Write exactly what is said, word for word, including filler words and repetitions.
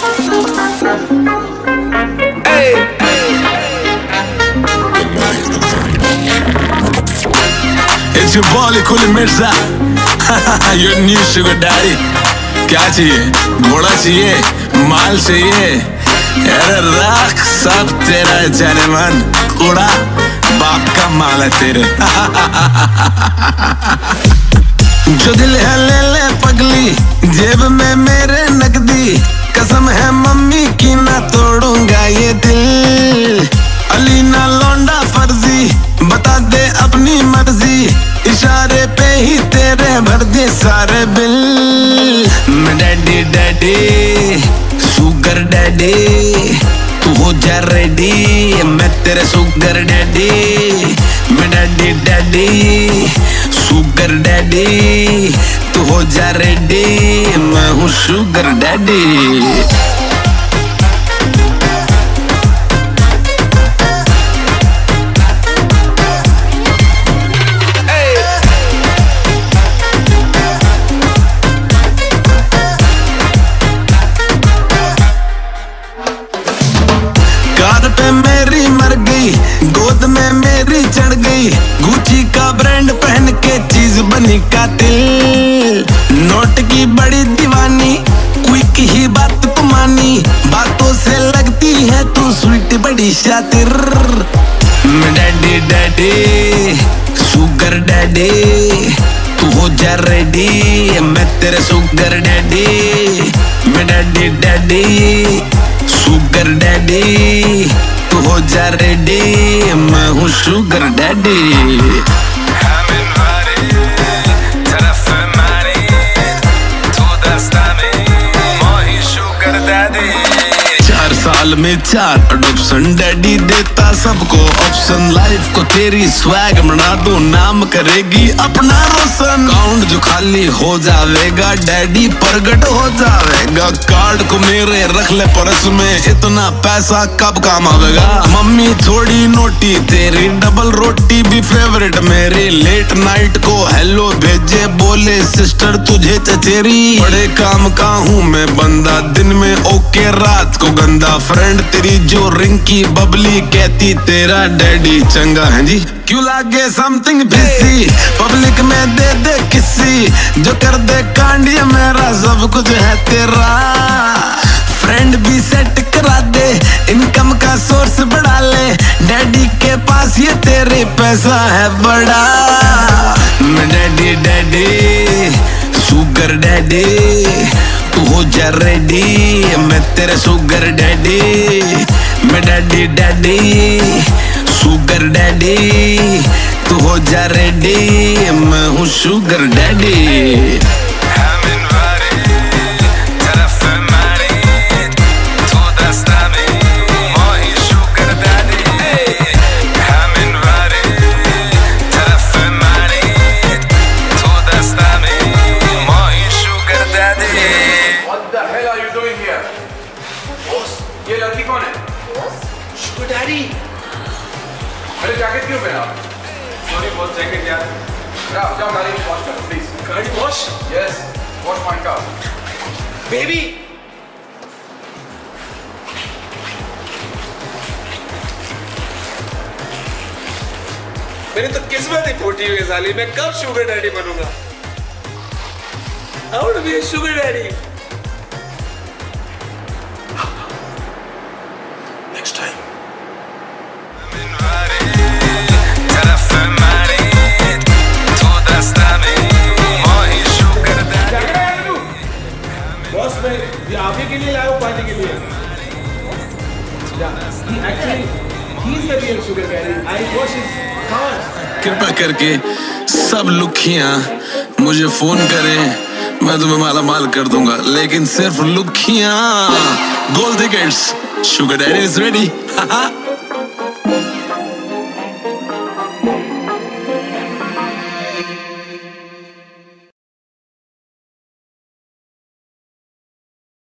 It's your boy Kuli Mirza, your new sugar daddy. क्या चाहिए? घोड़ा चाहिए? माल चाहिए? अरे रख सब तेरा जाने मन, कूड़ा बाप का माल है तेरे। जो दिल है ले ले पगली, जेब में मेरे नकदी, कसम है मम्मी की ना तोड़ूंगा ये दिल। अली ना लौंडा फर्जी, बता दे अपनी मर्जी, इशारे पे ही तेरे भर दे सारे बिल। मैं डैडी डैडी सुगर डैडी, तू हो जा रेडी, मैं तेरे सुगर डैडी। मैं डैडी डैडी सुगर डैडी, तू हो जा रेडी, मैं हूँ सुगर डैडी। कार पे मेरी मर गई, गोद में मेरी चढ़ गई, गुची का ब्रांड पहन के चीज बनी कातिल। नोट की बड़ी दीवानी, क्विक ही बात तू मानी, बातों से लगती है तू स्वीट बड़ी शातिर। मैं डैडी डैडी सुगर डैडी, तू हो जा रेडी, मैं तेरे सुगर डैडी। मैं डैडी डैडी सुगर डैडी, तू हो जा रेडी, मैं हूँ सुगर डैडी। चार साल में चार अडॉप्शन, डैडी देता सबको ऑप्शन। लाइफ को तेरी स्वैग बना दो, नाम करेगी अपना रोशन। अकाउंट जो खाली हो जावेगा, डैडी प्रगट हो जावेगा। कार्ड को मेरे रख ले पर्स में, इतना पैसा कब काम आवेगा। मम्मी थोड़ी नोटी तेरी, डबल रोटी भी फेवरेट मेरी। लेट नाइट को हेलो भेजे, बोले सिस्टर तुझे चचेरी। बड़े काम का हूँ मैं बंदा, दिन में ओके रात को गंदा। फ्रेंड तेरी जो रिंकी बबली, कहती तेरा डैडी चंगा है जी। क्यों लागे समथिंग बिजी, पब्लिक में दे दे किसी, जो कर दे कांडिया मेरा सब कुछ है तेरा। फ्रेंड भी सेट करा दे, इनकम का सोर्स बढ़ा ले, डैडी के पास ये तेरे पैसा है बड़ा। मैं डैडी डैडी सुगर डैडी, तू हो जा रेडी, मैं तेरे सुगर डैडी। मैं डैडी डैडी सुगर डैडी, तू हो जा रेडी, मैं हूँ सुगर डैडी। ये लड़की कौन है? Sugar daddy. मेरे जैकेट क्यों पहना? सॉरी बहुत जैकेट यार। जाओ जाओ गाड़ी वॉश करो प्लीज। गाड़ी wash? Yes, wash my car. Baby. मेरी तो किस्मत ही फूटी हुई है साली, मैं कब शुगर डैडी बनूंगा? How to be a sugar daddy? Next time. Boss मैं ये आपके के लिए लाया हूँ पार्टी के लिए। Actually, he's the real sugar daddy. I wash his cars. कृपा करके सब लुखियाँ मुझे फोन करें, मैं तुम्हें माला माल कर दूंगा, लेकिन सिर्फ लुखियाँ। Gold tickets, sugar daddy is ready.